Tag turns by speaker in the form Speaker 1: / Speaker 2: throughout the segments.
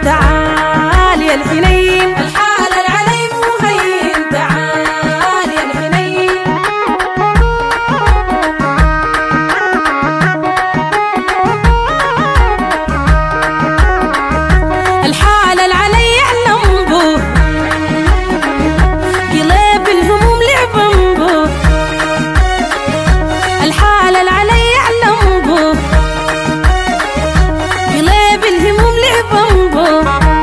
Speaker 1: تعال يا الحنين. الحال العلي مهين تعال يا الحنين. الحال العلي يعلم بوه قلب الهموم لعبن بوه. الحال العلي يعلم بوه قلب الهموم لعبن بوه.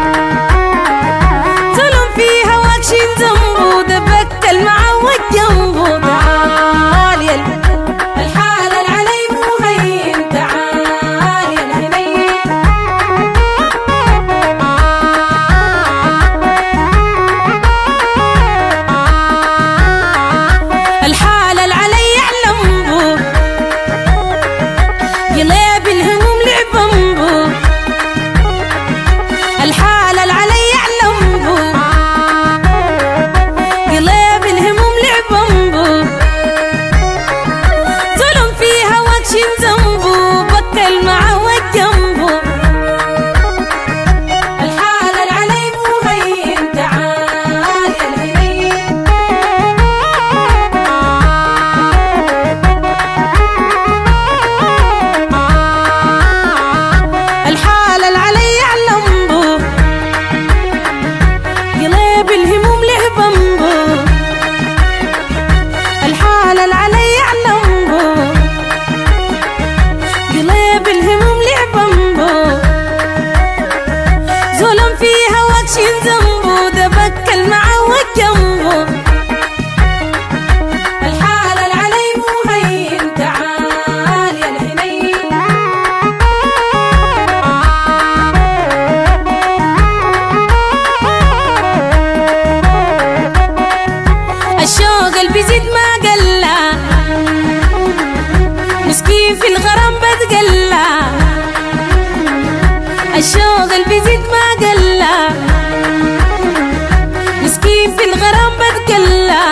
Speaker 1: ظلم في هواك شين ذنبه دبك المعود جنبه. تعال يا الحال العلي مهين تعال يا الحنين. الحال العلي يعلم بوه قلب الهموم لعبن بوه. الحال العلي يعلم بوه قلب الهموم لعبن بوه. ظلم في هواك شين ذنبه بكى المعود جنبه. الحال العلي مهين تعال يا الحنين. الحال العلي يعلم بوه قلب الهموم لعبن بوه. الحال العلي يعلم بوه قلب الهموم لعبن بوه. ظلم في هواك شين ذنبه دبك المعود جنبه. الحال العلي مهين تعال يا الحنين. الشوق اللي بيزيد ما قلا مسكين في الغرام بتقلا. الشوق اللي بيزيد ما قلا مسكين في الغرام بتقلا.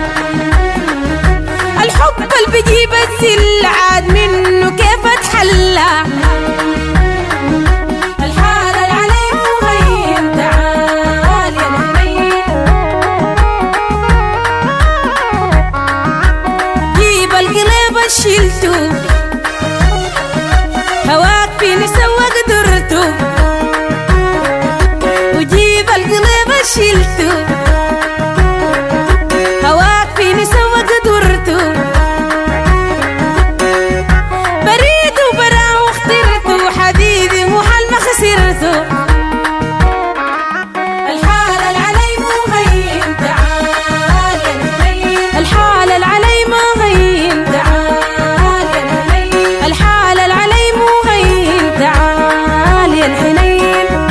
Speaker 1: الحب اللي بيجيب الذل عاد منه كيف اتحلى. الحال العلي مهين تعال يا الحنين. جيب القلب شيلته هواك فيني سوى قدرته. وجيب القلب شيلته هواك فيني سوى قدرته. بريد وبرا واخترته حبيبي وحال ما خسرته. الحال العلي مهين تعال يا الحنين. الحال العلي مهين تعال يا الحنين. الحال العلي مهين تعال يا الحنين.